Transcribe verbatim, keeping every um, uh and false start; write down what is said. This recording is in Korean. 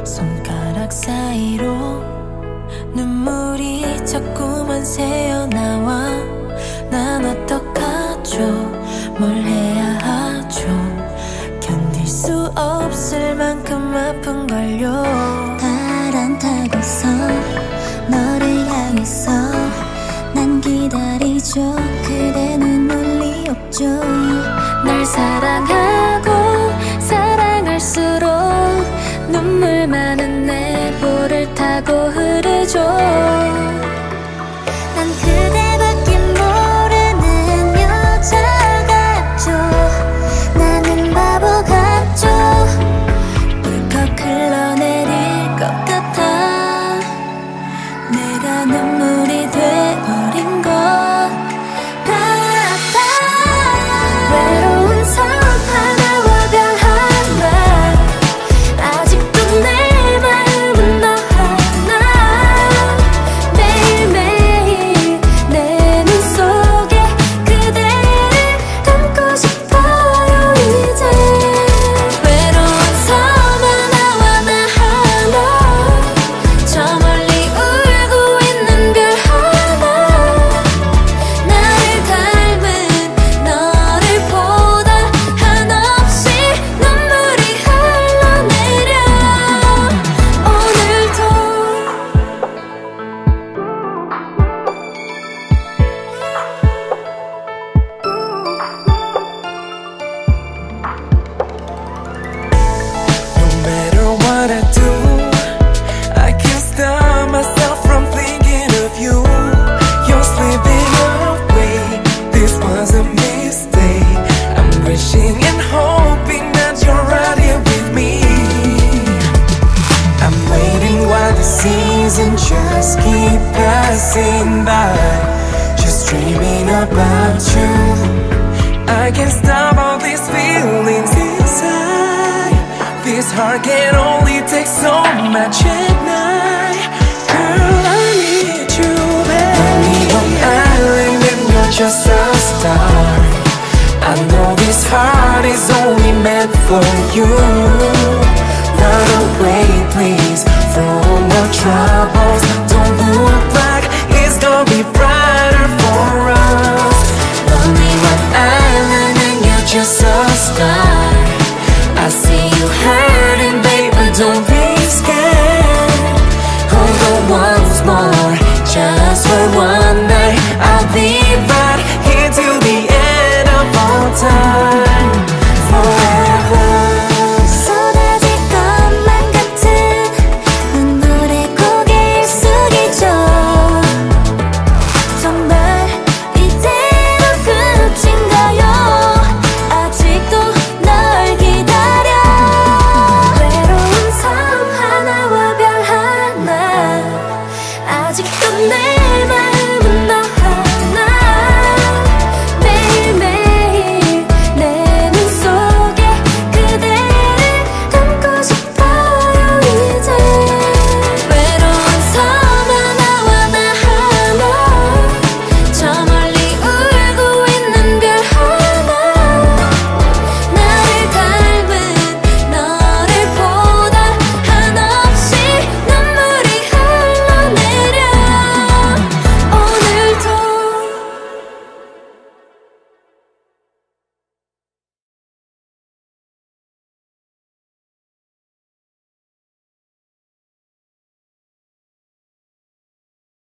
손가락 사이로 눈물이 자꾸만 새어나와. 난 어떡하죠? 뭘 해야 하죠? 견딜 수 없을 만큼 아픈걸요. 바람 타고서 너를 향해서 난 기다리죠. 그대는 논리 없죠. 날 사랑하고 사랑할수록 눈물 많은 내 볼을 타고 흐르죠. 난 그대밖에 모르는 여자 같죠. 나는 바보 같죠. 울컥 흘러내릴 것 같아. 내가 눈물이 돼버린 것 같아. 외로운 섬 하나와 별 하나. 아직도 내 마음은 너 하나. 매일매일 내 눈 속에 그대를 담고 싶어요 이제. 외로운 섬 하나와 나 하나. 저 멀리 울고 있는 별 하나. 나를 닮은 너를 보다 한없이 눈물이 흘러내려. 오늘도 No matter what I do, I can't stop myself from thinking of you. You're slipping away, this was a mistake. I'm wishing and hoping that you're right here with me. I'm waiting while the seasons just keep passing by, just dreaming about you. I can't stop all these feelings inside. This heart can only take so much at night. Girl, I need you, babe. Put me on island and you're just a star. I know this heart is only meant for you.